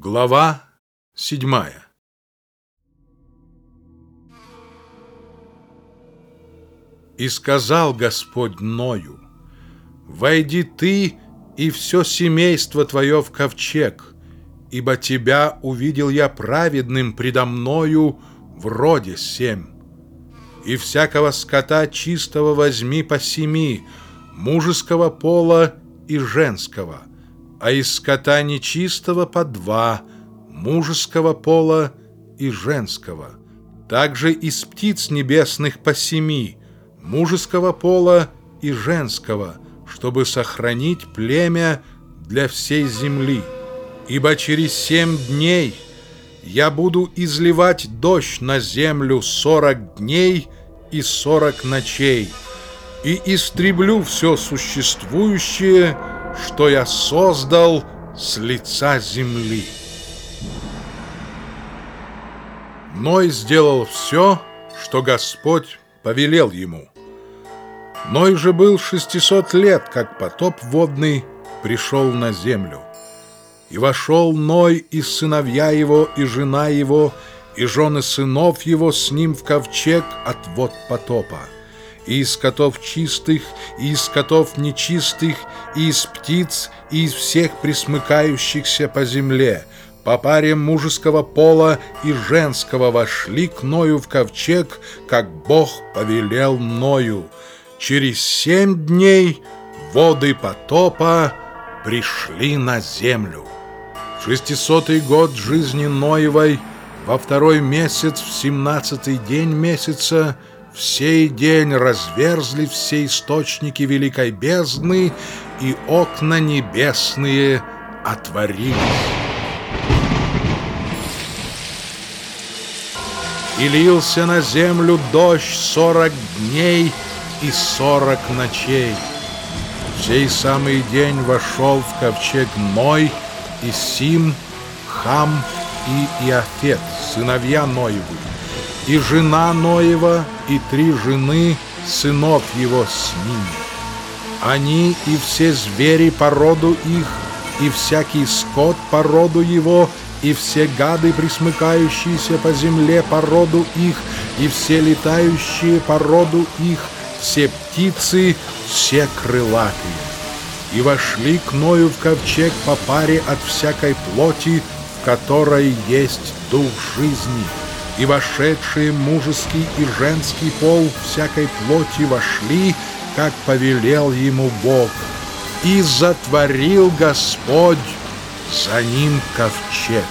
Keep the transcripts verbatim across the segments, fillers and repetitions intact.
Глава седьмая. И сказал Господь Ною: «Войди ты и все семейство твое в ковчег, ибо тебя увидел я праведным предо мною в роде семь. И всякого скота чистого возьми по семи, мужеского пола и женского, а из скота нечистого по два, мужеского пола и женского. Также из птиц небесных по семи, мужеского пола и женского, чтобы сохранить племя для всей земли. Ибо через семь дней я буду изливать дождь на землю сорок дней и сорок ночей, и истреблю все существующее, что я создал с лица земли». Ной сделал все, что Господь повелел ему. Ной же был шестисот лет, как потоп водный пришел на землю. И вошел Ной и сыновья его, и жена его, и жены сынов его с ним в ковчег от вод потопа. И из скотов чистых, и из скотов нечистых, и из птиц, и из всех пресмыкающихся по земле, по паре мужеского пола и женского вошли к Ною в ковчег, как Бог повелел Ною. Через семь дней воды потопа пришли на землю. В шестисотый год жизни Ноевой, во второй месяц, в семнадцатый день месяца, в сей день разверзли все источники великой бездны, и окна небесные отворились. И лился на землю дождь сорок дней и сорок ночей. В сей самый день вошел в ковчег Ной, и Сим, Хам и Иафет, сыновья Ноевы, и жена Ноева, и три жены сынов его с ними. Они и все звери по роду их, и всякий скот по роду его, и все гады, пресмыкающиеся по земле по роду их, и все летающие по роду их, все птицы, все крылатые. И вошли к Ною в ковчег по паре от всякой плоти, в которой есть дух жизни. И вошедшие мужеский и женский пол всякой плоти вошли, как повелел ему Бог. И затворил Господь за ним ковчег.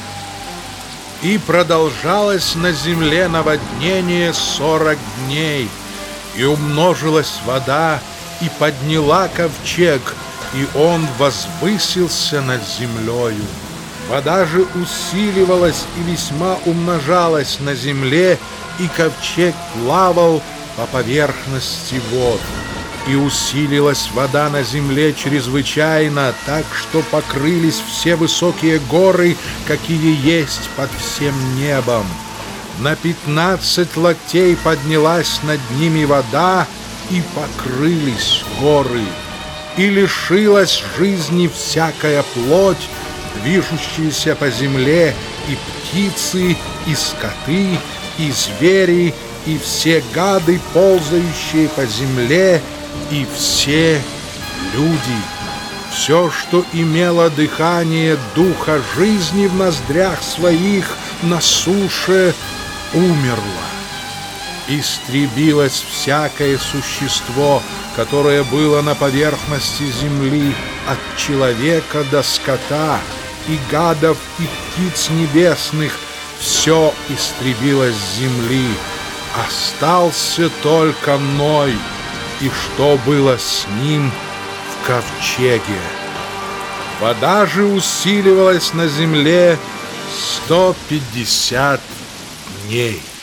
И продолжалось на земле наводнение сорок дней, и умножилась вода, и подняла ковчег, и он возвысился над землею. Вода же усиливалась и весьма умножалась на земле, и ковчег плавал по поверхности вод. И усилилась вода на земле чрезвычайно, так что покрылись все высокие горы, какие есть под всем небом. На пятнадцать локтей поднялась над ними вода, и покрылись горы. И лишилась жизни всякая плоть, движущаяся по земле, и птицы, и скоты, и звери, и все гады, ползающие по земле, и все люди. Все, что имело дыхание духа жизни в ноздрях своих на суше, умерло. Истребилось всякое существо, которое было на поверхности земли, от человека до скота, и гадов, и птиц небесных, все истребилось с земли. Остался только Ной, и что было с ним в ковчеге. Вода же усиливалась на земле сто пятьдесят дней.